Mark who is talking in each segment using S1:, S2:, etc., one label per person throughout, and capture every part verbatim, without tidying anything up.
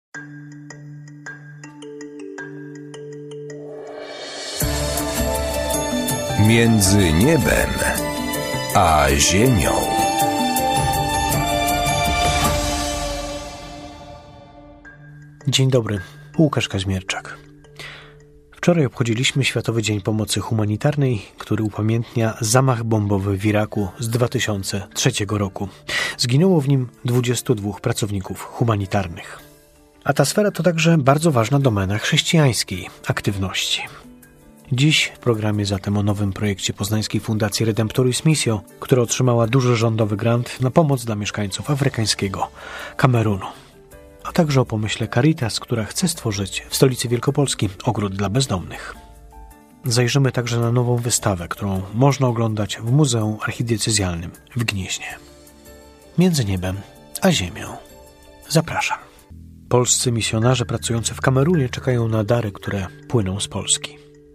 S1: Między niebem a ziemią.
S2: Dzień dobry, Łukasz Kaźmierczak. Wczoraj obchodziliśmy Światowy Dzień Pomocy Humanitarnej, który upamiętnia zamach bombowy w Iraku z dwa tysiące trzeciego roku. Zginęło w nim dwudziestu dwóch pracowników humanitarnych. A ta sfera to także bardzo ważna domena chrześcijańskiej aktywności. Dziś w programie zatem o nowym projekcie Poznańskiej Fundacji Redemptoris Missio, która otrzymała duży rządowy grant na pomoc dla mieszkańców afrykańskiego Kamerunu. A także o pomyśle Caritas, która chce stworzyć w stolicy Wielkopolski ogród dla bezdomnych. Zajrzymy także na nową wystawę, którą można oglądać w Muzeum Archidiecezjalnym w Gnieźnie. Między niebem a ziemią. Zapraszam. Polscy misjonarze pracujący w Kamerunie czekają na dary, które płyną z Polski.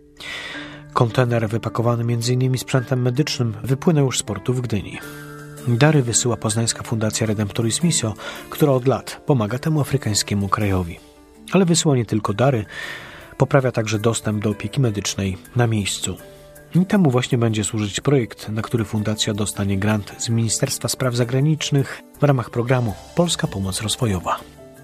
S2: Kontener wypakowany między innymi sprzętem medycznym wypłynął już z portu w Gdyni. Dary wysyła Poznańska Fundacja Redemptoris Missio, która od lat pomaga temu afrykańskiemu krajowi. Ale wysyła nie tylko dary, poprawia także dostęp do opieki medycznej na miejscu. I temu właśnie będzie służyć projekt, na który fundacja dostanie grant z Ministerstwa Spraw Zagranicznych w ramach programu Polska Pomoc Rozwojowa.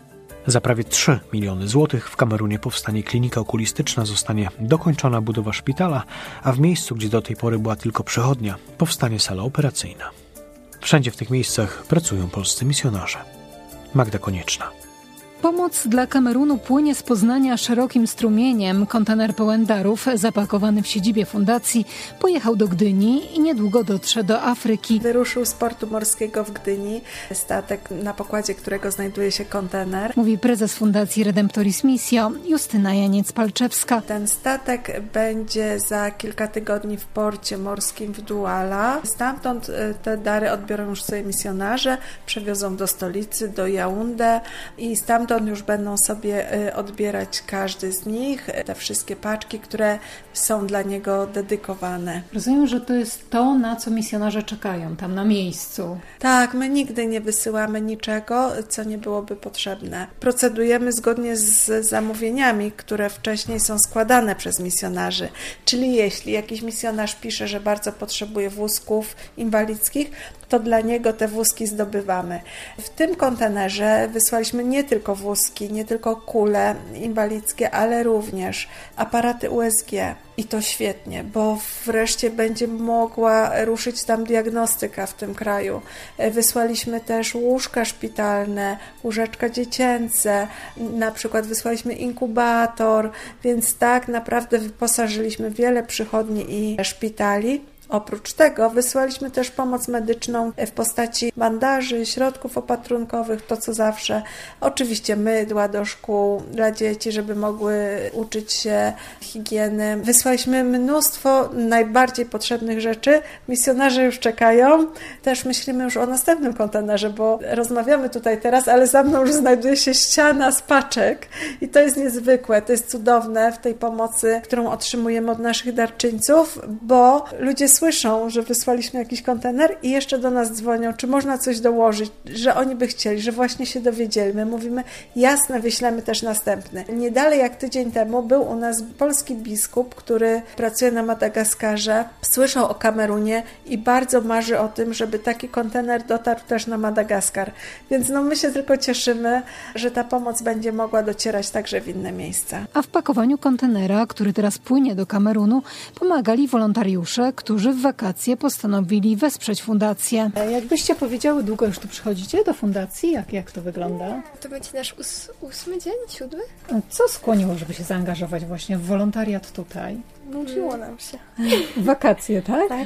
S2: Za prawie trzy miliony złotych w Kamerunie powstanie klinika okulistyczna, zostanie dokończona budowa szpitala, a w miejscu, gdzie do tej pory była tylko przychodnia, powstanie sala operacyjna. Wszędzie w tych miejscach pracują polscy misjonarze. Magda Konieczna.
S3: Pomoc dla Kamerunu płynie z Poznania szerokim strumieniem. Kontener pełen darów, zapakowany w siedzibie fundacji, pojechał do Gdyni i niedługo dotrze do Afryki.
S4: Wyruszył z portu morskiego w Gdyni, statek, na pokładzie którego znajduje się kontener.
S3: Mówi prezes Fundacji Redemptoris Missio, Justyna Janiec-Palczewska.
S4: Ten statek będzie za kilka tygodni w porcie morskim w Douala. Stamtąd te dary odbiorą już sobie misjonarze, przewiozą do stolicy, do Jaunde i stamtąd Stąd już będą sobie odbierać każdy z nich te wszystkie paczki, które są dla niego dedykowane.
S3: Rozumiem, że to jest to, na co misjonarze czekają tam na miejscu.
S4: Tak, my nigdy nie wysyłamy niczego, co nie byłoby potrzebne. Procedujemy zgodnie z zamówieniami, które wcześniej są składane przez misjonarzy. Czyli jeśli jakiś misjonarz pisze, że bardzo potrzebuje wózków inwalidzkich, to dla niego te wózki zdobywamy. W tym kontenerze wysłaliśmy nie tylko wózki, nie tylko kule inwalidzkie, ale również aparaty U S G. I to świetnie, bo wreszcie będzie mogła ruszyć tam diagnostyka w tym kraju. Wysłaliśmy też łóżka szpitalne, łóżeczka dziecięce, na przykład wysłaliśmy inkubator, więc tak naprawdę wyposażyliśmy wiele przychodni i szpitali. Oprócz tego wysłaliśmy też pomoc medyczną w postaci bandaży, środków opatrunkowych, to co zawsze. Oczywiście mydła do szkół dla dzieci, żeby mogły uczyć się higieny. Wysłaliśmy mnóstwo najbardziej potrzebnych rzeczy. Misjonarze już czekają. Też myślimy już o następnym kontenerze, bo rozmawiamy tutaj teraz, ale za mną już znajduje się ściana z paczek i to jest niezwykłe, to jest cudowne w tej pomocy, którą otrzymujemy od naszych darczyńców, bo ludzie słyszą, że wysłaliśmy jakiś kontener i jeszcze do nas dzwonią, czy można coś dołożyć, że oni by chcieli, że właśnie się dowiedzieli. My mówimy, jasne, wyślemy też następny. Nie dalej jak tydzień temu był u nas polski biskup, który pracuje na Madagaskarze, słyszał o Kamerunie i bardzo marzy o tym, żeby taki kontener dotarł też na Madagaskar. Więc no my się tylko cieszymy, że ta pomoc będzie mogła docierać także w inne miejsca.
S3: A w pakowaniu kontenera, który teraz płynie do Kamerunu, pomagali wolontariusze, którzy w wakacje postanowili wesprzeć fundację. Jakbyście powiedziały, długo już tu przychodzicie do fundacji? Jak, jak to wygląda?
S5: To będzie nasz ós- ósmy dzień, siódmy?
S3: Co skłoniło, żeby się zaangażować właśnie w wolontariat tutaj?
S5: Nudziło nam się.
S3: Wakacje, tak?
S5: Tak.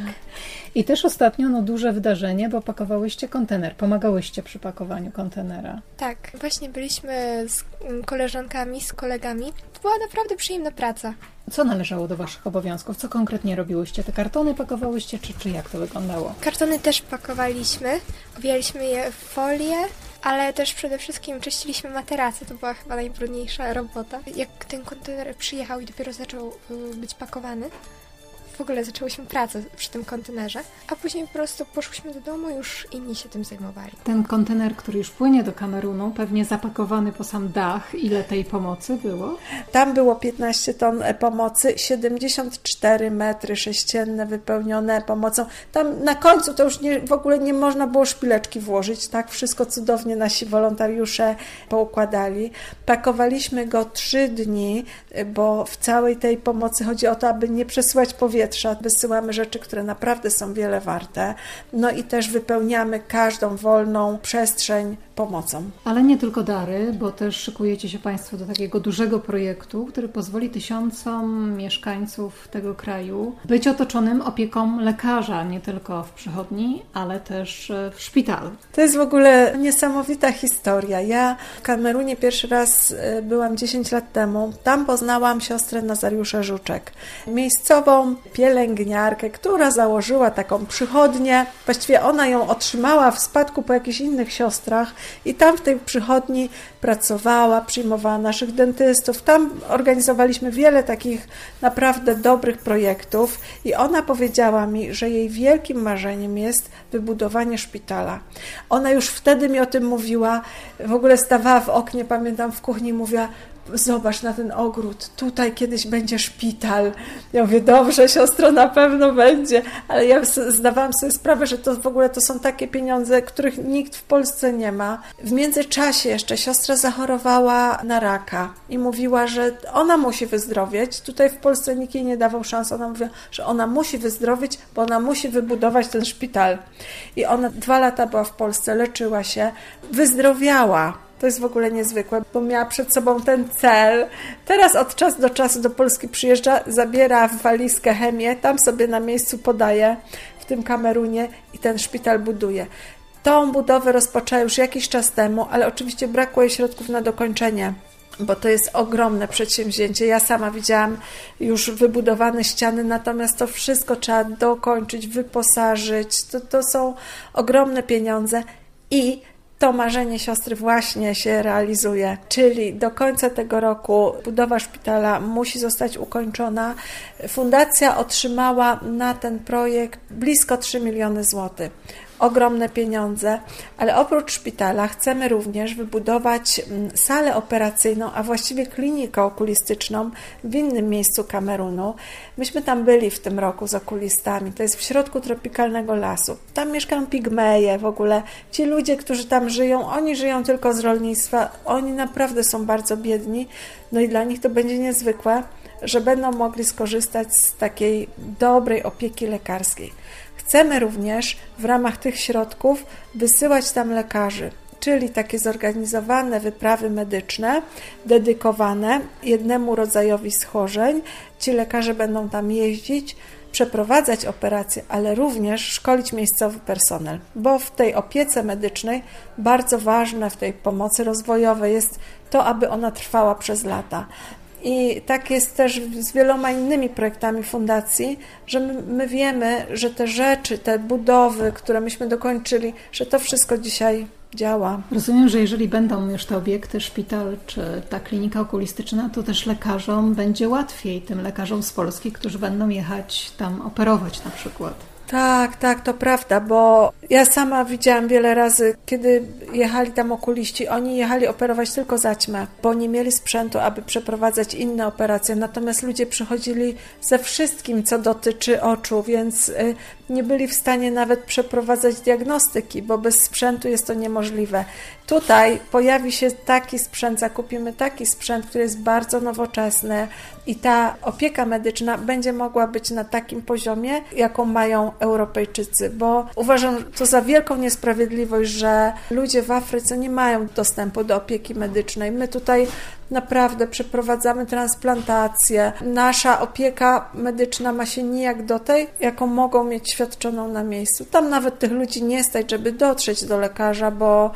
S3: I też ostatnio no, duże wydarzenie, bo pakowałyście kontener, pomagałyście przy pakowaniu kontenera.
S5: Tak, właśnie byliśmy z koleżankami, z kolegami. To była naprawdę przyjemna praca.
S3: Co należało do waszych obowiązków? Co konkretnie robiłyście? Te kartony pakowałyście, czy, czy jak to wyglądało?
S5: Kartony też pakowaliśmy, owijaliśmy je w folię, ale też przede wszystkim czyściliśmy materace. To była chyba najbrudniejsza robota. Jak ten kontener przyjechał i dopiero zaczął być pakowany, w ogóle zaczęłyśmy pracę przy tym kontenerze, a później po prostu poszłyśmy do domu i już inni się tym zajmowali.
S3: Ten kontener, który już płynie do Kamerunu, pewnie zapakowany po sam dach. Ile tej pomocy było?
S4: Tam było piętnaście ton pomocy, siedemdziesiąt cztery metry sześcienne wypełnione pomocą. Tam na końcu to już nie, w ogóle nie można było szpileczki włożyć, tak? Wszystko cudownie nasi wolontariusze poukładali. Pakowaliśmy go trzy dni, bo w całej tej pomocy chodzi o to, aby nie przesyłać powietrza. Wysyłamy rzeczy, które naprawdę są wiele warte. No i też wypełniamy każdą wolną przestrzeń pomocą.
S3: Ale nie tylko dary, bo też szykujecie się Państwo do takiego dużego projektu, który pozwoli tysiącom mieszkańców tego kraju być otoczonym opieką lekarza, nie tylko w przychodni, ale też w szpitalu.
S4: To jest w ogóle niesamowita historia. Ja w Kamerunie pierwszy raz byłam dziesięć lat temu. Tam poznałam siostrę Nazariusza Żuczek, miejscową pielęgniarkę, która założyła taką przychodnię. Właściwie ona ją otrzymała w spadku po jakichś innych siostrach i tam w tej przychodni pracowała, przyjmowała naszych dentystów. Tam organizowaliśmy wiele takich naprawdę dobrych projektów i ona powiedziała mi, że jej wielkim marzeniem jest wybudowanie szpitala. Ona już wtedy mi o tym mówiła, w ogóle stawała w oknie, pamiętam, w kuchni i mówiła: zobacz na ten ogród, tutaj kiedyś będzie szpital. Ja mówię: dobrze, siostro, na pewno będzie, ale ja zdawałam sobie sprawę, że to w ogóle to są takie pieniądze, których nikt w Polsce nie ma. W międzyczasie jeszcze siostra zachorowała na raka i mówiła, że ona musi wyzdrowieć. Tutaj w Polsce nikt jej nie dawał szans. Ona mówiła, że ona musi wyzdrowieć, bo ona musi wybudować ten szpital. I ona dwa lata była w Polsce, leczyła się, wyzdrowiała. To jest w ogóle niezwykłe, bo miała przed sobą ten cel. Teraz od czasu do czasu do Polski przyjeżdża, zabiera w walizkę chemię, tam sobie na miejscu podaje w tym Kamerunie i ten szpital buduje. Tą budowę rozpoczęła już jakiś czas temu, ale oczywiście brakło jej środków na dokończenie, bo to jest ogromne przedsięwzięcie. Ja sama widziałam już wybudowane ściany, natomiast to wszystko trzeba dokończyć, wyposażyć. To, to są ogromne pieniądze i to marzenie siostry właśnie się realizuje, czyli do końca tego roku budowa szpitala musi zostać ukończona. Fundacja otrzymała na ten projekt blisko trzy miliony złotych. Ogromne pieniądze, ale oprócz szpitala chcemy również wybudować salę operacyjną, a właściwie klinikę okulistyczną w innym miejscu Kamerunu. Myśmy tam byli w tym roku z okulistami, to jest w środku tropikalnego lasu. Tam mieszkają pigmeje w ogóle. Ci ludzie, którzy tam żyją, oni żyją tylko z rolnictwa, oni naprawdę są bardzo biedni, no i dla nich to będzie niezwykłe, że będą mogli skorzystać z takiej dobrej opieki lekarskiej. Chcemy również w ramach tych środków wysyłać tam lekarzy, czyli takie zorganizowane wyprawy medyczne, dedykowane jednemu rodzajowi schorzeń. Ci lekarze będą tam jeździć, przeprowadzać operacje, ale również szkolić miejscowy personel, bo w tej opiece medycznej bardzo ważne, w tej pomocy rozwojowej jest to, aby ona trwała przez lata. I tak jest też z wieloma innymi projektami fundacji, że my, my wiemy, że te rzeczy, te budowy, które myśmy dokończyli, że to wszystko dzisiaj działa.
S3: Rozumiem, że jeżeli będą już te obiekty, szpital czy ta klinika okulistyczna, to też lekarzom będzie łatwiej, tym lekarzom z Polski, którzy będą jechać tam operować na przykład.
S4: Tak, tak, to prawda, bo ja sama widziałam wiele razy, kiedy jechali tam okuliści, oni jechali operować tylko zaćmę, bo nie mieli sprzętu, aby przeprowadzać inne operacje, natomiast ludzie przychodzili ze wszystkim, co dotyczy oczu, więc nie byli w stanie nawet przeprowadzać diagnostyki, bo bez sprzętu jest to niemożliwe. Tutaj pojawi się taki sprzęt, zakupimy taki sprzęt, który jest bardzo nowoczesny i ta opieka medyczna będzie mogła być na takim poziomie, jaką mają Europejczycy, bo uważam to za wielką niesprawiedliwość, że ludzie w Afryce nie mają dostępu do opieki medycznej. My tutaj naprawdę przeprowadzamy transplantację. Nasza opieka medyczna ma się nijak do tej, jaką mogą mieć świadczoną na miejscu. Tam nawet tych ludzi nie stać, żeby dotrzeć do lekarza, bo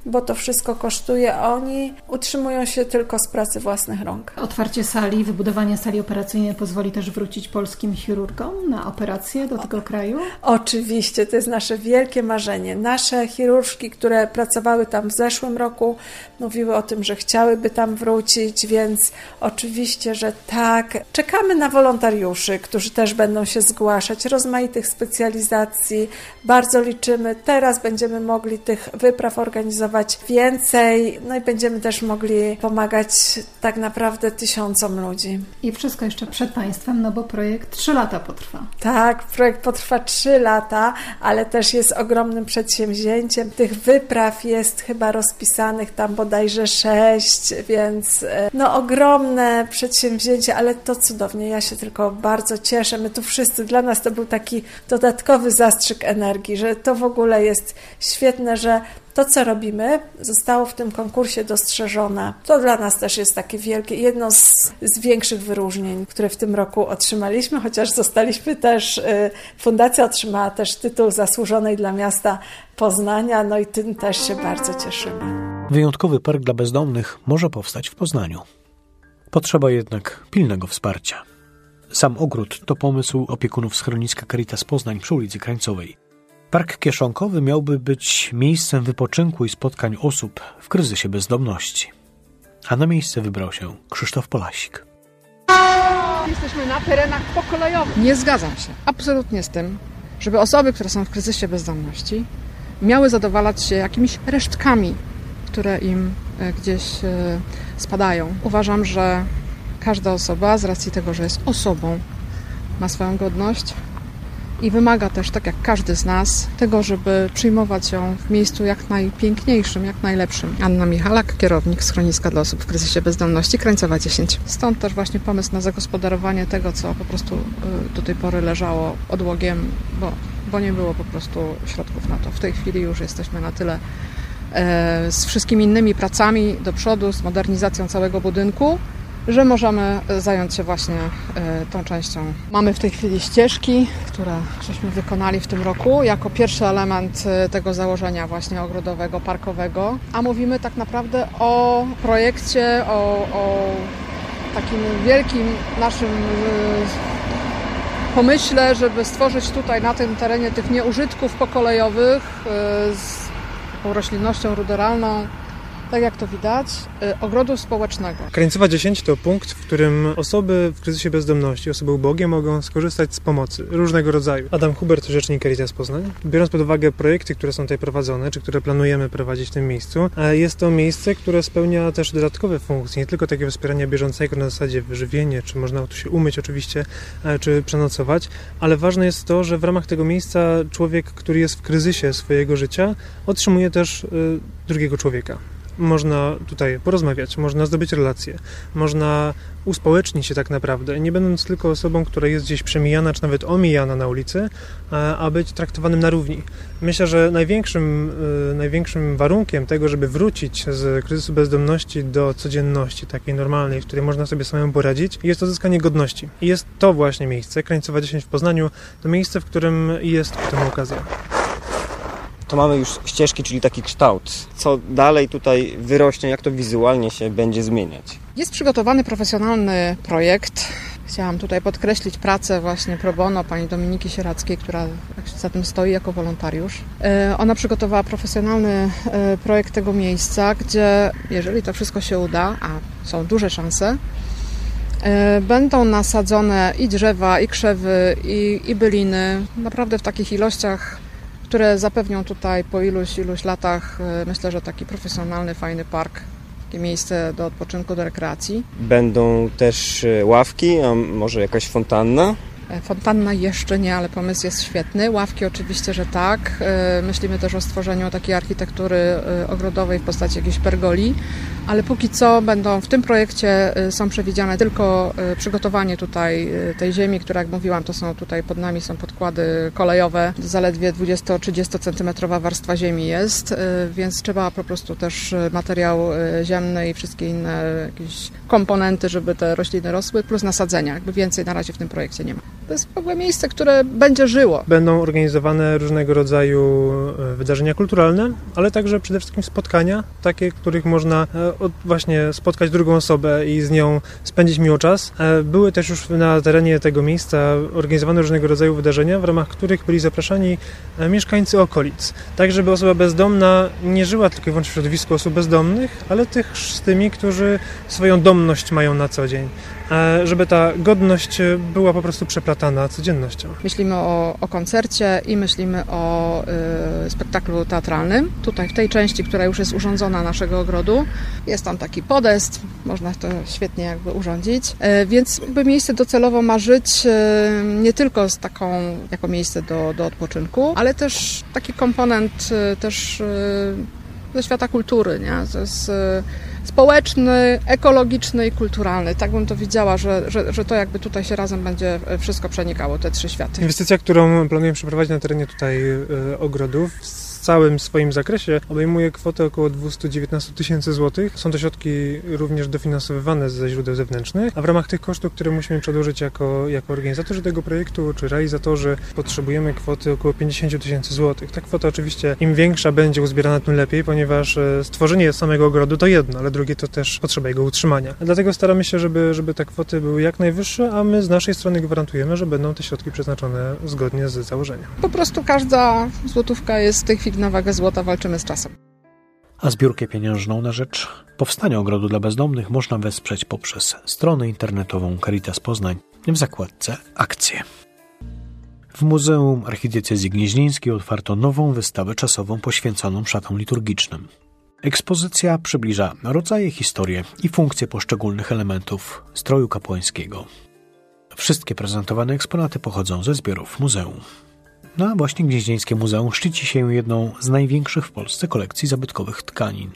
S4: bo to wszystko kosztuje. Oni utrzymują się tylko z pracy własnych rąk.
S3: Otwarcie sali, wybudowanie sali operacyjnej pozwoli też wrócić polskim chirurgom na operacje do tego kraju?
S4: Oczywiście, to jest nasze wielkie marzenie. Nasze chirurżki, które pracowały tam w zeszłym roku, mówiły o tym, że chciałyby tam wrócić, więc oczywiście, że tak. Czekamy na wolontariuszy, którzy też będą się zgłaszać, rozmaitych specjalizacji. Bardzo liczymy. Teraz będziemy mogli tych wypraw organizować więcej, no i będziemy też mogli pomagać tak naprawdę tysiącom ludzi.
S3: I wszystko jeszcze przed Państwem, no bo projekt trzy lata potrwa.
S4: Tak, projekt potrwa trzy lata, ale też jest ogromnym przedsięwzięciem. Tych wypraw jest chyba rozpisanych tam bodajże sześć, więc no ogromne przedsięwzięcie, ale to cudownie. Ja się tylko bardzo cieszę. My tu wszyscy, dla nas to był taki dodatkowy zastrzyk energii, że to w ogóle jest świetne, że to, co robimy, zostało w tym konkursie dostrzeżone. To dla nas też jest takie wielkie, jedno z, z większych wyróżnień, które w tym roku otrzymaliśmy, chociaż zostaliśmy też, fundacja otrzymała też tytuł zasłużonej dla miasta Poznania, no i tym też się bardzo cieszymy.
S2: Wyjątkowy park dla bezdomnych może powstać w Poznaniu. Potrzeba jednak pilnego wsparcia. Sam ogród to pomysł opiekunów schroniska Caritas Poznań przy ulicy Krańcowej. Park kieszonkowy miałby być miejscem wypoczynku i spotkań osób w kryzysie bezdomności. A na miejsce wybrał się Krzysztof Polasik.
S6: Jesteśmy na terenach pokolejowych. Nie zgadzam się absolutnie z tym, żeby osoby, które są w kryzysie bezdomności, miały zadowalać się jakimiś resztkami, które im gdzieś spadają. Uważam, że każda osoba z racji tego, że jest osobą, ma swoją godność i wymaga też, tak jak każdy z nas, tego, żeby przyjmować ją w miejscu jak najpiękniejszym, jak najlepszym. Anna Michalak, kierownik schroniska dla osób w kryzysie bezdomności, Krańcowa dziesięć. Stąd też właśnie pomysł na zagospodarowanie tego, co po prostu do tej pory leżało odłogiem, bo, bo nie było po prostu środków na to. W tej chwili już jesteśmy na tyle e, z wszystkimi innymi pracami do przodu, z modernizacją całego budynku, że możemy zająć się właśnie tą częścią. Mamy w tej chwili ścieżki, które żeśmy wykonali w tym roku jako pierwszy element tego założenia właśnie ogrodowego, parkowego, a mówimy tak naprawdę o projekcie, o, o takim wielkim naszym pomyśle, żeby stworzyć tutaj na tym terenie tych nieużytków pokolejowych z taką roślinnością ruderalną, tak jak to widać, ogrodu społecznego.
S7: Krańcowa dziesięć to punkt, w którym osoby w kryzysie bezdomności, osoby ubogie mogą skorzystać z pomocy różnego rodzaju. Adam Hubert, rzecznik Caritas Poznań. Biorąc pod uwagę projekty, które są tutaj prowadzone, czy które planujemy prowadzić w tym miejscu, jest to miejsce, które spełnia też dodatkowe funkcje, nie tylko takie wspierania bieżącego na zasadzie wyżywienie, czy można tu się umyć oczywiście, czy przenocować, ale ważne jest to, że w ramach tego miejsca człowiek, który jest w kryzysie swojego życia, otrzymuje też drugiego człowieka. Można tutaj porozmawiać, można zdobyć relacje, można uspołecznić się tak naprawdę, nie będąc tylko osobą, która jest gdzieś przemijana, czy nawet omijana na ulicy, a być traktowanym na równi. Myślę, że największym, największym warunkiem tego, żeby wrócić z kryzysu bezdomności do codzienności takiej normalnej, w której można sobie samemu poradzić, jest odzyskanie godności. I jest to właśnie miejsce, Krańcowa dziesięć w Poznaniu, to miejsce, w którym jest ku temu okazja.
S8: To mamy już ścieżki, czyli taki kształt. Co dalej tutaj wyrośnie, jak to wizualnie się będzie zmieniać?
S6: Jest przygotowany profesjonalny projekt. Chciałam tutaj podkreślić pracę właśnie pro bono pani Dominiki Sieradzkiej, która za tym stoi jako wolontariusz. Ona przygotowała profesjonalny projekt tego miejsca, gdzie jeżeli to wszystko się uda, a są duże szanse, będą nasadzone i drzewa, i krzewy, i, i byliny, naprawdę w takich ilościach, które zapewnią tutaj po iluś, iluś latach, myślę, że taki profesjonalny, fajny park, takie miejsce do odpoczynku, do rekreacji.
S8: Będą też ławki, a może jakaś fontanna?
S6: Fontanna jeszcze nie, ale pomysł jest świetny. Ławki oczywiście, że tak. Myślimy też o stworzeniu takiej architektury ogrodowej w postaci jakiejś pergoli, ale póki co będą w tym projekcie są przewidziane tylko przygotowanie tutaj tej ziemi, która, jak mówiłam, to są tutaj pod nami są podkłady kolejowe. Zaledwie dwudziesto-trzydziesto centymetrowa warstwa ziemi jest, więc trzeba po prostu też materiał ziemny i wszystkie inne jakieś komponenty, żeby te rośliny rosły, plus nasadzenia. Jakby więcej na razie w tym projekcie nie ma. To jest w ogóle miejsce, które będzie żyło.
S7: Będą organizowane różnego rodzaju wydarzenia kulturalne, ale także przede wszystkim spotkania, takie, w których można właśnie spotkać drugą osobę i z nią spędzić miło czas. Były też już na terenie tego miejsca organizowane różnego rodzaju wydarzenia, w ramach których byli zapraszani mieszkańcy okolic. Tak, żeby osoba bezdomna nie żyła tylko i wyłącznie w środowisku osób bezdomnych, ale też z tymi, którzy swoją domność mają na co dzień. Żeby ta godność była po prostu przeplatana codziennością.
S6: Myślimy o, o koncercie i myślimy o y, spektaklu teatralnym. Tutaj w tej części, która już jest urządzona naszego ogrodu, jest tam taki podest, można to świetnie jakby urządzić, y, więc jakby miejsce docelowo ma żyć y, nie tylko z taką, jako miejsce do, do odpoczynku, ale też taki komponent y, też y, ze świata kultury, nie? To jest y, społeczny, ekologiczny i kulturalny. Tak bym to widziała, że, że, że to jakby tutaj się razem będzie wszystko przenikało, te trzy światy.
S7: Inwestycja, którą planujemy przeprowadzić na terenie tutaj y, ogrodów, w całym swoim zakresie obejmuje kwotę około dwieście dziewiętnaście tysięcy złotych. Są to środki również dofinansowywane ze źródeł zewnętrznych, a w ramach tych kosztów, które musimy przedłożyć jako, jako organizatorzy tego projektu, czy realizatorzy, potrzebujemy kwoty około pięćdziesiąt tysięcy złotych. Ta kwota oczywiście im większa będzie uzbierana, tym lepiej, ponieważ stworzenie samego ogrodu to jedno, ale drugie to też potrzeba jego utrzymania. Dlatego staramy się, żeby, żeby te kwoty były jak najwyższe, a my z naszej strony gwarantujemy, że będą te środki przeznaczone zgodnie z założeniem.
S6: Po prostu każda złotówka jest w tej chwili na wagę złota, walczymy z czasem.
S2: A zbiórkę pieniężną na rzecz powstania ogrodu dla bezdomnych można wesprzeć poprzez stronę internetową Caritas Poznań w zakładce Akcje. W Muzeum Archidiecezji Gnieźnieńskiej otwarto nową wystawę czasową poświęconą szatom liturgicznym. Ekspozycja przybliża rodzaje, historię i funkcje poszczególnych elementów stroju kapłańskiego. Wszystkie prezentowane eksponaty pochodzą ze zbiorów muzeum. No a właśnie Gnieźnieńskie Muzeum szczyci się jedną z największych w Polsce kolekcji zabytkowych tkanin.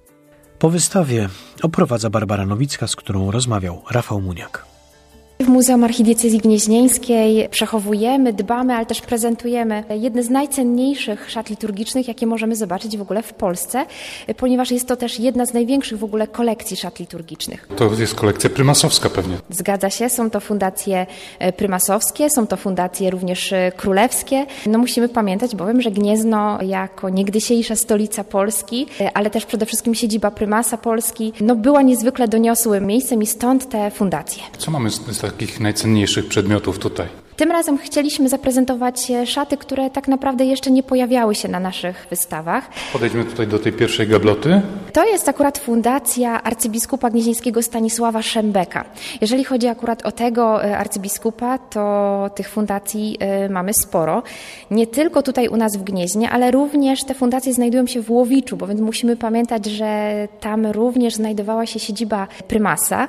S2: Po wystawie oprowadza Barbara Nowicka, z którą rozmawiał Rafał Muniak.
S9: W Muzeum Archidiecezji Gnieźnieńskiej przechowujemy, dbamy, ale też prezentujemy jedne z najcenniejszych szat liturgicznych, jakie możemy zobaczyć w ogóle w Polsce, ponieważ jest to też jedna z największych w ogóle kolekcji szat liturgicznych.
S10: To jest kolekcja prymasowska pewnie.
S9: Zgadza się, są to fundacje prymasowskie, są to fundacje również królewskie. No musimy pamiętać bowiem, że Gniezno jako niegdysiejsza stolica Polski, ale też przede wszystkim siedziba prymasa Polski, no była niezwykle doniosłym miejscem i stąd te fundacje.
S10: Co mamy z, z takich najcenniejszych przedmiotów tutaj?
S9: Tym razem chcieliśmy zaprezentować szaty, które tak naprawdę jeszcze nie pojawiały się na naszych wystawach.
S10: Podejdźmy tutaj do tej pierwszej gabloty.
S9: To jest akurat fundacja arcybiskupa gnieźnieńskiego Stanisława Szembeka. Jeżeli chodzi akurat o tego arcybiskupa, to tych fundacji mamy sporo. Nie tylko tutaj u nas w Gnieźnie, ale również te fundacje znajdują się w Łowiczu, bo więc musimy pamiętać, że tam również znajdowała się siedziba prymasa.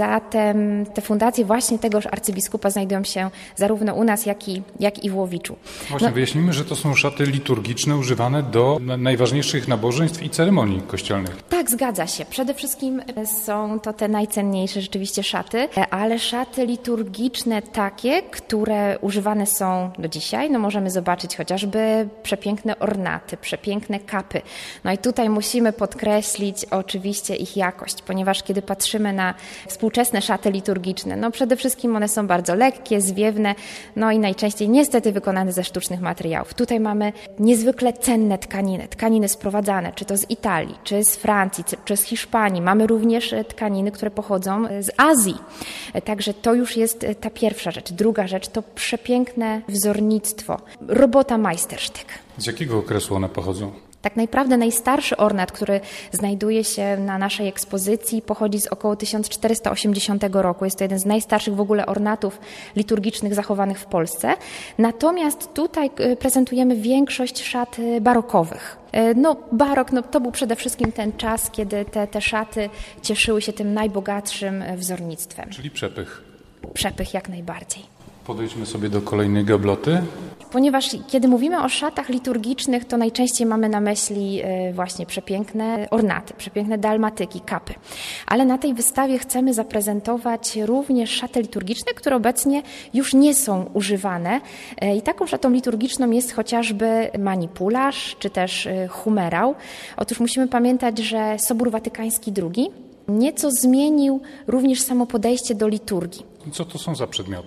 S9: Zatem te fundacje właśnie tegoż arcybiskupa znajdują się zarówno u nas, jak i, jak i w Łowiczu.
S10: Właśnie
S9: no.
S10: Wyjaśnijmy, że to są szaty liturgiczne używane do najważniejszych nabożeństw i ceremonii kościelnych.
S9: Tak, zgadza się. Przede wszystkim są to te najcenniejsze rzeczywiście szaty, ale szaty liturgiczne takie, które używane są do dzisiaj. No możemy zobaczyć chociażby przepiękne ornaty, przepiękne kapy. No i tutaj musimy podkreślić oczywiście ich jakość, ponieważ kiedy patrzymy na współczesne szaty liturgiczne, no przede wszystkim one są bardzo lekkie, zwiewne, no i najczęściej niestety wykonane ze sztucznych materiałów. Tutaj mamy niezwykle cenne tkaniny, tkaniny sprowadzane, czy to z Italii, czy z Francji, czy z Hiszpanii. Mamy również tkaniny, które pochodzą z Azji. Także to już jest ta pierwsza rzecz. Druga rzecz to przepiękne wzornictwo, robota majstersztyk.
S10: Z jakiego okresu one pochodzą?
S9: Tak naprawdę najstarszy ornat, który znajduje się na naszej ekspozycji, pochodzi z około tysiąc czterysta osiemdziesiątego roku. Jest to jeden z najstarszych w ogóle ornatów liturgicznych zachowanych w Polsce. Natomiast tutaj prezentujemy większość szat barokowych. No barok, no, to był przede wszystkim ten czas, kiedy te, te szaty cieszyły się tym najbogatszym wzornictwem.
S10: Czyli przepych.
S9: Przepych jak najbardziej.
S10: Podejdźmy sobie do kolejnej gabloty.
S9: Ponieważ kiedy mówimy o szatach liturgicznych, to najczęściej mamy na myśli właśnie przepiękne ornaty, przepiękne dalmatyki, kapy. Ale na tej wystawie chcemy zaprezentować również szaty liturgiczne, które obecnie już nie są używane. I taką szatą liturgiczną jest chociażby manipularz, czy też humerał. Otóż musimy pamiętać, że Sobór Watykański drugi nieco zmienił również samo podejście do liturgii.
S10: Co to są za przedmioty?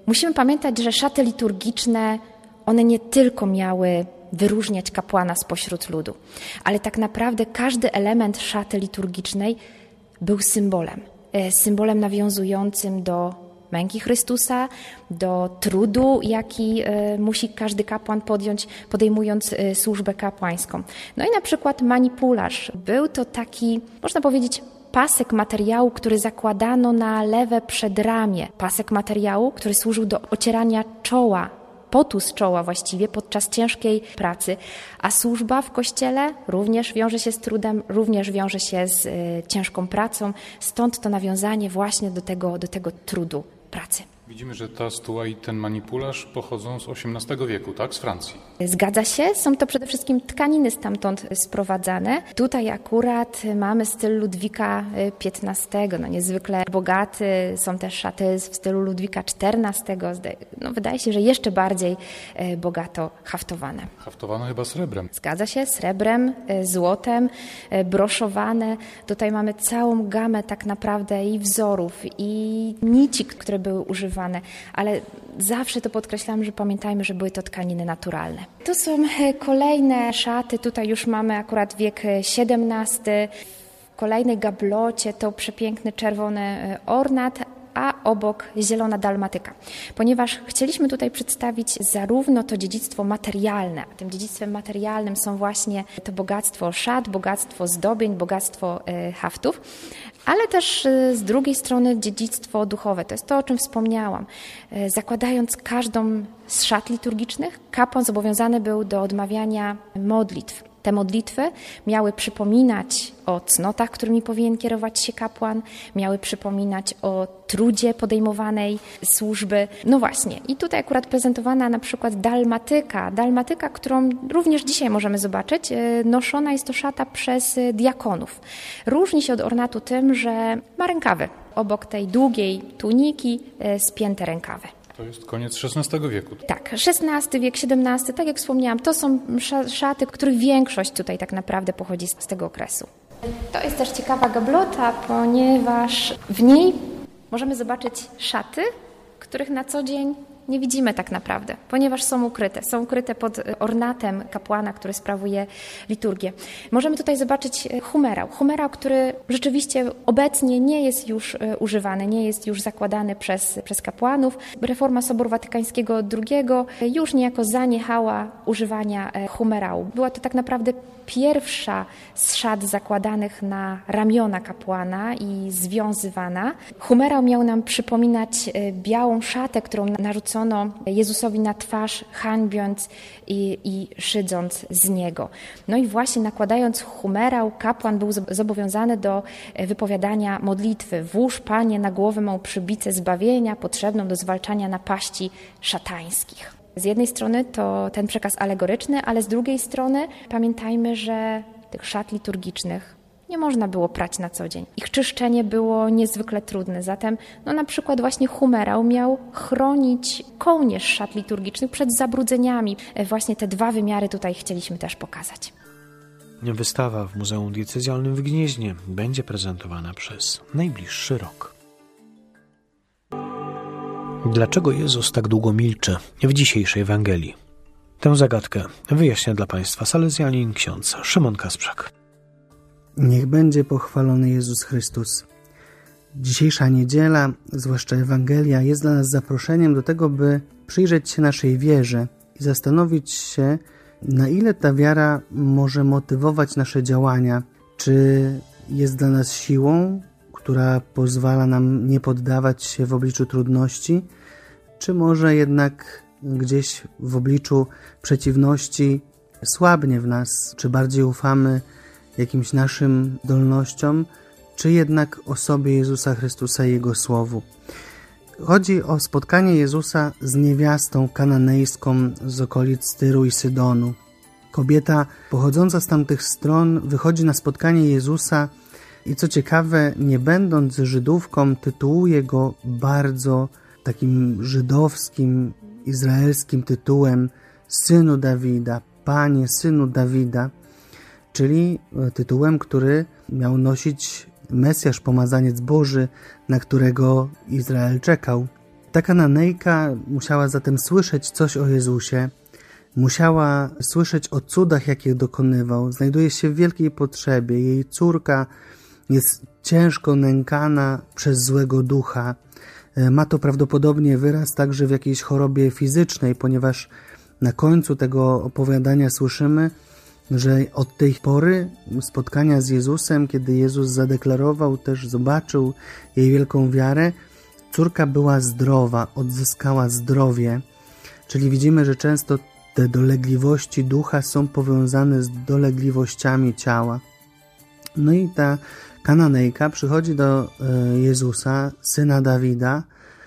S9: Musimy pamiętać, że szaty liturgiczne, one nie tylko miały wyróżniać kapłana spośród ludu, ale tak naprawdę każdy element szaty liturgicznej był symbolem. Symbolem nawiązującym do męki Chrystusa, do trudu, jaki musi każdy kapłan podjąć, podejmując służbę kapłańską. No i na przykład manipularz. Był to taki, można powiedzieć, pasek materiału, który zakładano na lewe przedramię. Pasek materiału, który służył do ocierania czoła, potu z czoła właściwie podczas ciężkiej pracy, a służba w kościele również wiąże się z trudem, również wiąże się z y, ciężką pracą, stąd to nawiązanie właśnie do tego, do tego trudu pracy.
S10: Widzimy, że ta stuła i ten manipularz pochodzą z osiemnastego wieku, tak? Z Francji.
S9: Zgadza się. Są to przede wszystkim tkaniny stamtąd sprowadzane. Tutaj akurat mamy styl Ludwika piętnastego, no niezwykle bogaty. Są też szaty w stylu Ludwika czternastego. No wydaje się, że jeszcze bardziej bogato haftowane.
S10: Haftowane chyba srebrem.
S9: Zgadza się, srebrem, złotem, broszowane. Tutaj mamy całą gamę tak naprawdę i wzorów, i nici, które były używane. Ale zawsze to podkreślam, że pamiętajmy, że były to tkaniny naturalne. To są kolejne szaty, tutaj już mamy akurat wiek siedemnasty. W kolejnej gablocie to przepiękny czerwony ornat, a obok zielona dalmatyka. Ponieważ chcieliśmy tutaj przedstawić zarówno to dziedzictwo materialne, a tym dziedzictwem materialnym są właśnie to bogactwo szat, bogactwo zdobień, bogactwo haftów, ale też z drugiej strony dziedzictwo duchowe. To jest to, o czym wspomniałam. Zakładając każdą z szat liturgicznych, kapłan zobowiązany był do odmawiania modlitw. Te modlitwy miały przypominać o cnotach, którymi powinien kierować się kapłan, miały przypominać o trudzie podejmowanej służby. No właśnie, i tutaj akurat prezentowana na przykład dalmatyka, dalmatyka, którą również dzisiaj możemy zobaczyć, noszona jest to szata przez diakonów. Różni się od ornatu tym, że ma rękawy. Obok tej długiej tuniki spięte rękawy.
S10: To jest koniec szesnastego wieku.
S9: Tak, szesnasty wiek, siedemnasty, tak jak wspomniałam, to są szaty, których większość tutaj tak naprawdę pochodzi z tego okresu. To jest też ciekawa gablota, ponieważ w niej możemy zobaczyć szaty, których na co dzień nie widzimy tak naprawdę, ponieważ są ukryte. Są ukryte pod ornatem kapłana, który sprawuje liturgię. Możemy tutaj zobaczyć humerał. Humerał, który rzeczywiście obecnie nie jest już używany, nie jest już zakładany przez, przez kapłanów. Reforma Soboru Watykańskiego drugiego już niejako zaniechała używania humerału. Była to tak naprawdę pierwsza z szat zakładanych na ramiona kapłana i związywana. Humerał miał nam przypominać białą szatę, którą narzucono Jezusowi na twarz, hańbiąc i, i szydząc z Niego. No i właśnie nakładając humerał, kapłan był zobowiązany do wypowiadania modlitwy. Włóż, Panie, na głowę mą przybicę zbawienia, potrzebną do zwalczania napaści szatańskich. Z jednej strony to ten przekaz alegoryczny, ale z drugiej strony pamiętajmy, że tych szat liturgicznych nie można było prać na co dzień. Ich czyszczenie było niezwykle trudne, zatem no na przykład właśnie humerał miał chronić kołnierz szat liturgicznych przed zabrudzeniami. Właśnie te dwa wymiary tutaj chcieliśmy też pokazać.
S2: Wystawa w Muzeum Diecezjalnym w Gnieźnie będzie prezentowana przez najbliższy rok. Dlaczego Jezus tak długo milczy w dzisiejszej Ewangelii? Tę zagadkę wyjaśnia dla Państwa salezjanin ksiądz Szymon Kasprzak.
S11: Niech będzie pochwalony Jezus Chrystus. Dzisiejsza niedziela, zwłaszcza Ewangelia, jest dla nas zaproszeniem do tego, by przyjrzeć się naszej wierze i zastanowić się, na ile ta wiara może motywować nasze działania. Czy jest dla nas siłą, która pozwala nam nie poddawać się w obliczu trudności, czy może jednak gdzieś w obliczu przeciwności słabnie w nas, czy bardziej ufamy jakimś naszym zdolnościom, czy jednak osobie Jezusa Chrystusa i Jego Słowu. Chodzi o spotkanie Jezusa z niewiastą kananejską z okolic Tyru i Sydonu. Kobieta pochodząca z tamtych stron wychodzi na spotkanie Jezusa i co ciekawe, nie będąc Żydówką, tytułuje go bardzo takim żydowskim, izraelskim tytułem Synu Dawida, Panie, Synu Dawida, czyli tytułem, który miał nosić Mesjasz, Pomazaniec Boży, na którego Izrael czekał. Ta Kananejka musiała zatem słyszeć coś o Jezusie, musiała słyszeć o cudach, jakie dokonywał. Znajduje się w wielkiej potrzebie. Jej córka jest ciężko nękana przez złego ducha. Ma to prawdopodobnie wyraz także w jakiejś chorobie fizycznej, ponieważ na końcu tego opowiadania słyszymy, że od tej pory spotkania z Jezusem, kiedy Jezus zadeklarował, też zobaczył jej wielką wiarę, córka była zdrowa, odzyskała zdrowie. Czyli widzimy, że często te dolegliwości ducha są powiązane z dolegliwościami ciała. No i ta Kananejka przychodzi do Jezusa, syna Dawida,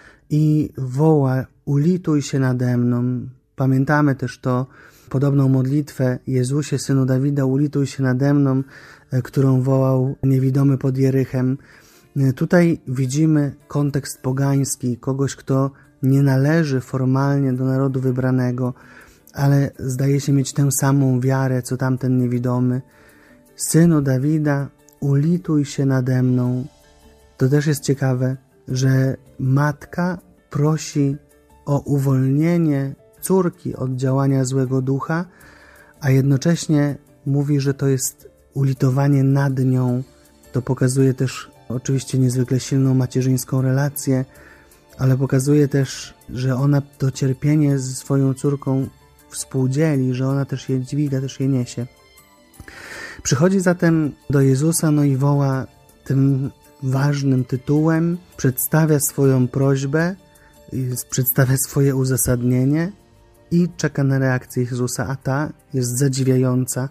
S11: i woła: ulituj się nade mną. Pamiętamy też to, podobną modlitwę: Jezusie, synu Dawida, ulituj się nade mną, którą wołał niewidomy pod Jerychem. Tutaj widzimy kontekst pogański, kogoś, kto nie należy formalnie do narodu wybranego, ale zdaje się mieć tę samą wiarę, co tamten niewidomy. Synu Dawida, ulituj się nade mną. To też jest ciekawe, że matka prosi o uwolnienie córki od działania złego ducha, a jednocześnie mówi, że to jest ulitowanie nad nią. To pokazuje też oczywiście niezwykle silną macierzyńską relację, ale pokazuje też, że ona to cierpienie ze swoją córką współdzieli, że ona też je dźwiga, też je niesie. Przychodzi zatem do Jezusa, no i woła tym ważnym tytułem, przedstawia swoją prośbę, przedstawia swoje uzasadnienie i czeka na reakcję Jezusa, a ta jest zadziwiająca.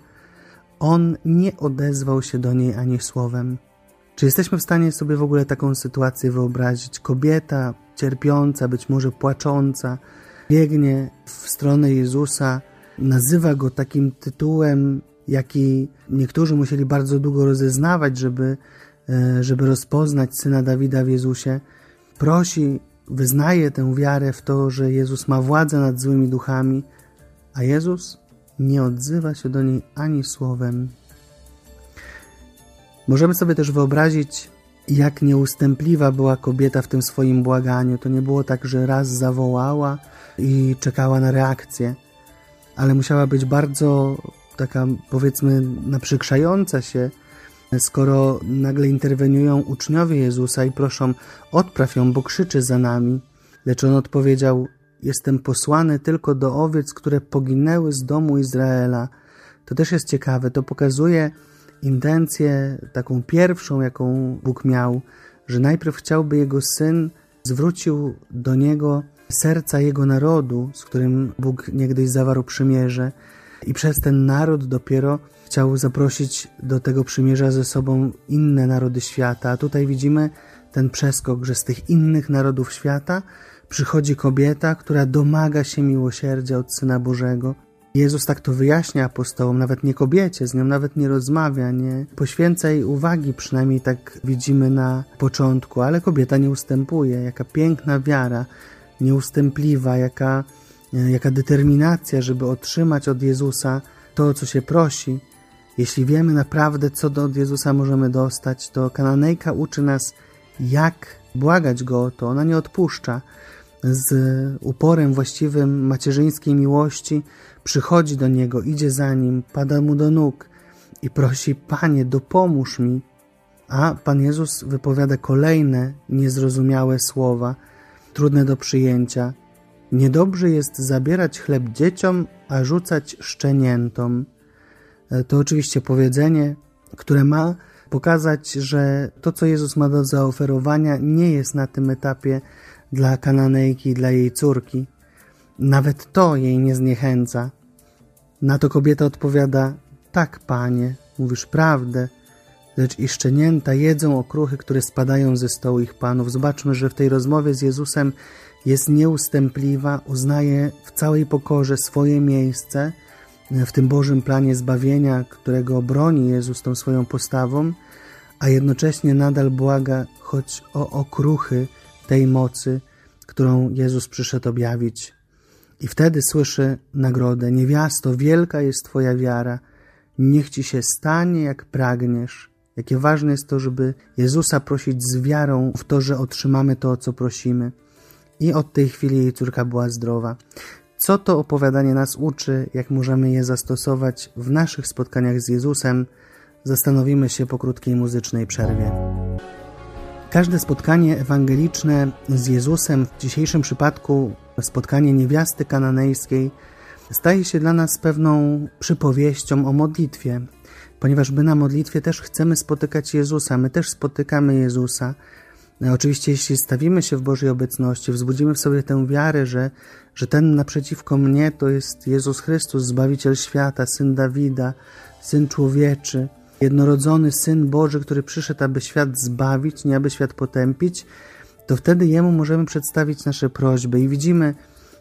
S11: On nie odezwał się do niej ani słowem. Czy jesteśmy w stanie sobie w ogóle taką sytuację wyobrazić? Kobieta cierpiąca, być może płacząca, biegnie w stronę Jezusa, nazywa Go takim tytułem, jaki niektórzy musieli bardzo długo rozeznawać, żeby, żeby rozpoznać Syna Dawida w Jezusie. Prosi, wyznaje tę wiarę w to, że Jezus ma władzę nad złymi duchami, a Jezus nie odzywa się do niej ani słowem. Możemy sobie też wyobrazić, jak nieustępliwa była kobieta w tym swoim błaganiu. To nie było tak, że raz zawołała i czekała na reakcję, ale musiała być bardzo taka, powiedzmy, naprzykrzająca się, skoro nagle interweniują uczniowie Jezusa i proszą: odpraw ją, bo krzyczy za nami. Lecz on odpowiedział: jestem posłany tylko do owiec, które poginęły z domu Izraela. To też jest ciekawe, to pokazuje intencję taką pierwszą, jaką Bóg miał, że najpierw chciałby Jego Syn zwrócił do Niego serca Jego narodu, z którym Bóg niegdyś zawarł przymierze, i przez ten naród dopiero chciał zaprosić do tego przymierza ze sobą inne narody świata. A tutaj widzimy ten przeskok, że z tych innych narodów świata przychodzi kobieta, która domaga się miłosierdzia od Syna Bożego. Jezus tak to wyjaśnia apostołom, nawet nie kobiecie, z nią nawet nie rozmawia, nie poświęca jej uwagi, przynajmniej tak widzimy na początku, ale kobieta nie ustępuje. Jaka piękna wiara, nieustępliwa, jaka, jaka determinacja, żeby otrzymać od Jezusa to, co się prosi. Jeśli wiemy naprawdę, co do od Jezusa możemy dostać, to Kananejka uczy nas, jak błagać Go o to. Ona nie odpuszcza. Z uporem właściwym macierzyńskiej miłości przychodzi do Niego, idzie za Nim, pada Mu do nóg i prosi: Panie, dopomóż mi. A Pan Jezus wypowiada kolejne niezrozumiałe słowa, trudne do przyjęcia. Niedobrze jest zabierać chleb dzieciom, a rzucać szczeniętom. To oczywiście powiedzenie, które ma pokazać, że to, co Jezus ma do zaoferowania, nie jest na tym etapie dla Kananejki i dla jej córki. Nawet to jej nie zniechęca. Na to kobieta odpowiada: tak, Panie, mówisz prawdę, lecz i szczenięta jedzą okruchy, które spadają ze stołu ich panów. Zobaczmy, że w tej rozmowie z Jezusem jest nieustępliwa, uznaje w całej pokorze swoje miejsce w tym Bożym planie zbawienia, którego broni Jezus tą swoją postawą, a jednocześnie nadal błaga choć o okruchy tej mocy, którą Jezus przyszedł objawić. I wtedy słyszy nagrodę: niewiasto, wielka jest Twoja wiara, niech Ci się stanie, jak pragniesz. Jakie ważne jest to, żeby Jezusa prosić z wiarą w to, że otrzymamy to, o co prosimy. i od tej chwili jej córka była zdrowa. Co to opowiadanie nas uczy, jak możemy je zastosować w naszych spotkaniach z Jezusem, zastanowimy się po krótkiej muzycznej przerwie. Każde spotkanie ewangeliczne z Jezusem, w dzisiejszym przypadku spotkanie niewiasty kananejskiej, staje się dla nas pewną przypowieścią o modlitwie, ponieważ my na modlitwie też chcemy spotykać Jezusa, my też spotykamy Jezusa. Oczywiście jeśli stawimy się w Bożej obecności, wzbudzimy w sobie tę wiarę, że, że ten naprzeciwko mnie to jest Jezus Chrystus, Zbawiciel świata, Syn Dawida, Syn Człowieczy, jednorodzony Syn Boży, który przyszedł, aby świat zbawić, nie aby świat potępić, to wtedy Jemu możemy przedstawić nasze prośby i widzimy,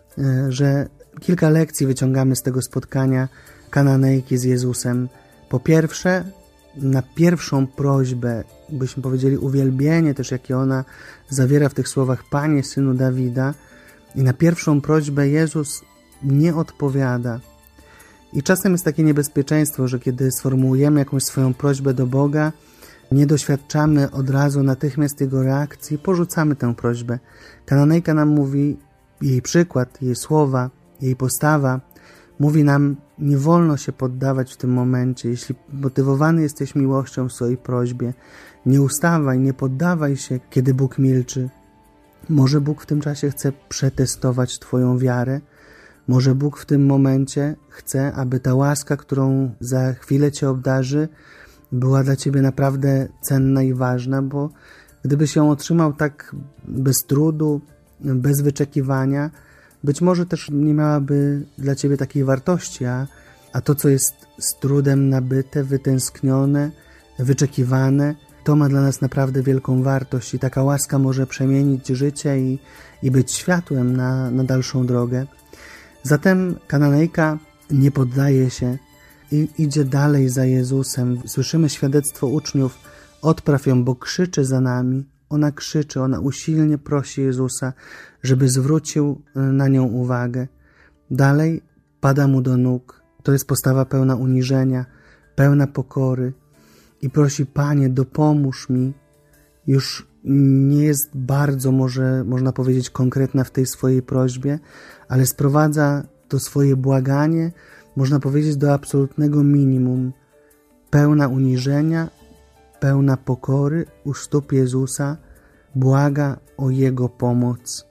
S11: że kilka lekcji wyciągamy z tego spotkania Kananejki z Jezusem. Po pierwsze, na pierwszą prośbę, byśmy powiedzieli uwielbienie też, jakie ona zawiera w tych słowach Panie, Synu Dawida, i na pierwszą prośbę Jezus nie odpowiada. I czasem jest takie niebezpieczeństwo, że kiedy sformułujemy jakąś swoją prośbę do Boga, nie doświadczamy od razu natychmiast Jego reakcji, porzucamy tę prośbę. Kananejka nam mówi, jej przykład, jej słowa, jej postawa mówi nam, nie wolno się poddawać w tym momencie. Jeśli motywowany jesteś miłością w swojej prośbie, nie ustawaj, nie poddawaj się, kiedy Bóg milczy. Może Bóg w tym czasie chce przetestować Twoją wiarę. Może Bóg w tym momencie chce, aby ta łaska, którą za chwilę Cię obdarzy, była dla Ciebie naprawdę cenna i ważna, bo gdybyś ją otrzymał tak bez trudu, bez wyczekiwania, być może też nie miałaby dla Ciebie takiej wartości, a, a to, co jest z trudem nabyte, wytęsknione, wyczekiwane, to ma dla nas naprawdę wielką wartość i taka łaska może przemienić życie i, i być światłem na, na dalszą drogę. Zatem Kananejka nie poddaje się i idzie dalej za Jezusem. Słyszymy świadectwo uczniów, odpraw ją, bo krzyczy za nami. Ona krzyczy, ona usilnie prosi Jezusa, żeby zwrócił na nią uwagę. Dalej pada mu do nóg. To jest postawa pełna uniżenia, pełna pokory i prosi: Panie, dopomóż mi. Już nie jest bardzo, może można powiedzieć, konkretna w tej swojej prośbie, ale sprowadza to swoje błaganie, można powiedzieć, do absolutnego minimum. Pełna uniżenia, pełna pokory u stóp Jezusa, błaga o Jego pomoc.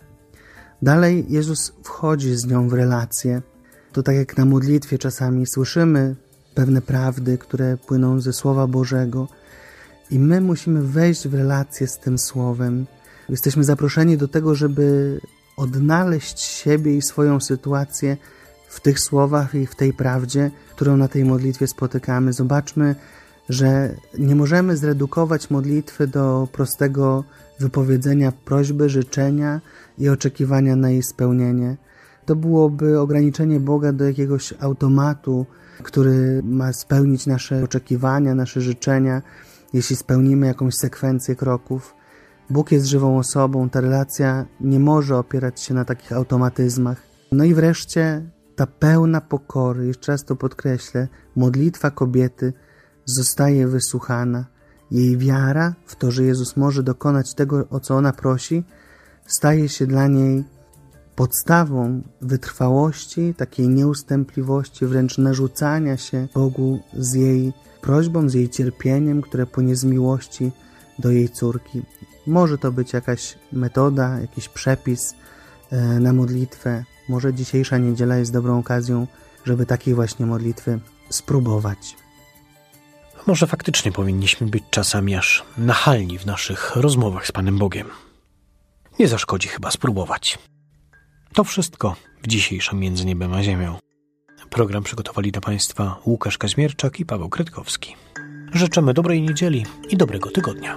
S11: Dalej Jezus wchodzi z nią w relację. To tak jak na modlitwie czasami słyszymy pewne prawdy, które płyną ze Słowa Bożego i my musimy wejść w relację z tym Słowem. Jesteśmy zaproszeni do tego, żeby odnaleźć siebie i swoją sytuację w tych słowach i w tej prawdzie, którą na tej modlitwie spotykamy. Zobaczmy, że nie możemy zredukować modlitwy do prostego wypowiedzenia prośby, życzenia i oczekiwania na jej spełnienie. To byłoby ograniczenie Boga do jakiegoś automatu, który ma spełnić nasze oczekiwania, nasze życzenia, jeśli spełnimy jakąś sekwencję kroków. Bóg jest żywą osobą, ta relacja nie może opierać się na takich automatyzmach. No i wreszcie ta pełna pokory, jeszcze raz to podkreślę, modlitwa kobiety zostaje wysłuchana. Jej wiara w to, że Jezus może dokonać tego, o co ona prosi, staje się dla niej podstawą wytrwałości, takiej nieustępliwości, wręcz narzucania się Bogu z jej prośbą, z jej cierpieniem, które płynie z miłości do jej córki. Może to być jakaś metoda, jakiś przepis na modlitwę. Może dzisiejsza niedziela jest dobrą okazją, żeby takiej właśnie modlitwy spróbować.
S2: Może faktycznie powinniśmy być czasami aż nachalni w naszych rozmowach z Panem Bogiem. Nie zaszkodzi chyba spróbować. To wszystko w dzisiejszym Między Niebem a Ziemią. Program przygotowali dla Państwa Łukasz Kaźmierczak i Paweł Krytkowski. Życzymy dobrej niedzieli i dobrego tygodnia.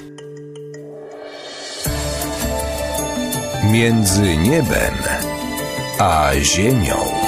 S1: Między Niebem a Ziemią.